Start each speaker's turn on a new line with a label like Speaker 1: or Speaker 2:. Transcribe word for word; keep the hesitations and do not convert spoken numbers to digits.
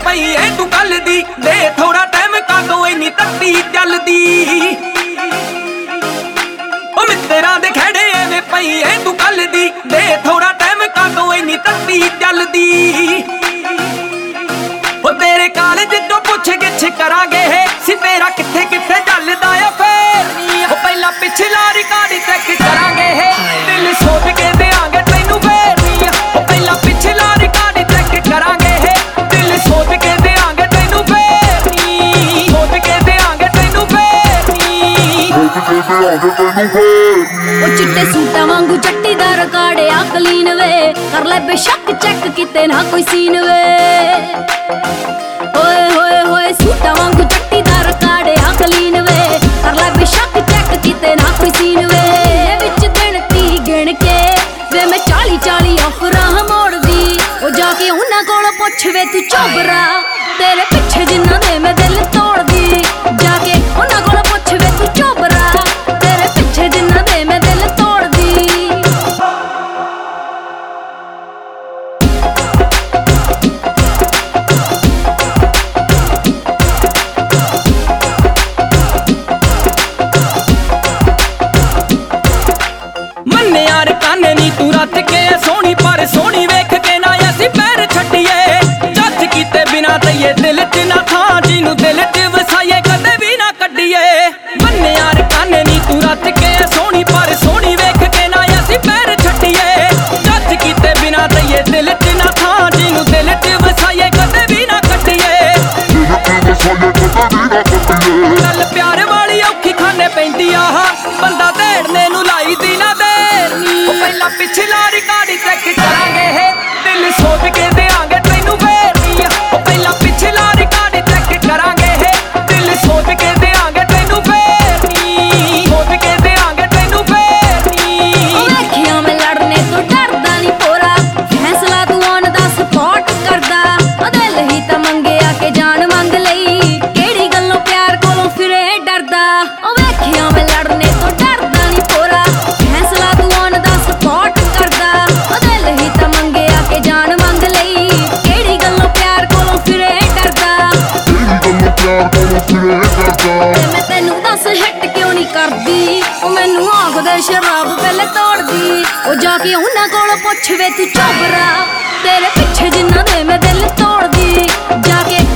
Speaker 1: पई ऐ तू कल दी दे थोड़ा टाइम कादो इन्नी तत्ती चलदी ओ मित्तरां दे खड़े एवें पई ऐ तू कल दी दे थोड़ा टाइम कादो इन्नी तत्ती चलदी ओ तेरे कॉलेज तो पुछ गिछ करांगे सी तेरा किथे किथे चलदा ए फेर ओ पहला पिछला रिकॉर्ड चेक करांगे दिल सोच के देंगे तैनू फेर ओ पहला पिछला रिकॉर्ड चेक करांगे दिल सोच के देंगे तैनू फेर सोच के देंगे तैनू फेर
Speaker 2: ओ चिट्टे सूटा वांगू चट्टी दा रिकॉर्ड आ क्लीन वे कर ले बेशक चेक किते ना कोई सीन वे ओए होए होए सूटा वांगू चट्टी दा रिकॉर्ड आ क्लीन वे कर ले बेशक चेक किते ना कोई सीन वे विच गिनती गिन के वे मैं चाली चाली ऑफरां मोड़दी ओ जाके उन्हां कोलों पुछ वे तू चोबरा तेरे पिछे जिन्ना दे मैं दिल तोड़दी जाके उन्हां कोलों पुछ वे तू चोबरा तेरे पिछे जिन्ना दे मैं दिल तोड़दी
Speaker 1: मन्ने यार काने नी तू रच के सोहनी पर सोहनी वेख के ना असीं पैर छड्डीए जज कीते बिना तईए दिल च ना थां जिनू दिल च वसाईए कदे भी ना कड्डीए मन्ने यार काने नी तू रच के सोहनी पर सोहनी वेख के ना असीं पैर छड्डीए जज कीते बिना तईए दिल च ना थां जिनू दिल च वसाईए कदे भी ना कड्डीए गल प्यार वाली औखी खाने पैंदी आ बंदा देड़ने नू लाई दी ना देर ओ पहला पिछला रिकॉर्ड चेक करांगे दिल सोच के देंगे तैनू फेर ओ पहला पिछला रिकॉर्ड चेक करांगे दिल सोच के देंगे तैनू फेर सोच के देंगे तैनू फेर
Speaker 2: वेखिया मैं लड़ने तो डरदा नहीं पोरा फैसला तू ऑन दा सपोर्ट करदा ओ दिल ही तां मंगिया के जान मंग लई केड़ी गल्लों प्यार कोलों फिरे डरदा ओ वेखिया मैं लड़ने तो डरदा नहीं पोरा फैसला तू ऑन दा सपोर्ट करदा ओ दिल ही तां मंगिया के जान मंग लई केड़ी गल्लों प्यार कोलों फिरे डरदा ते मैं तैनू दस हिट क्यों नहीं करदी ओ मैनू आखदे शराब पहले तोड़दी ओ जाके उन्हां कोलों पुछ वे तू चोबरा तेरे पिछे जिन्ना दे मैं दिल तोड़दी जाके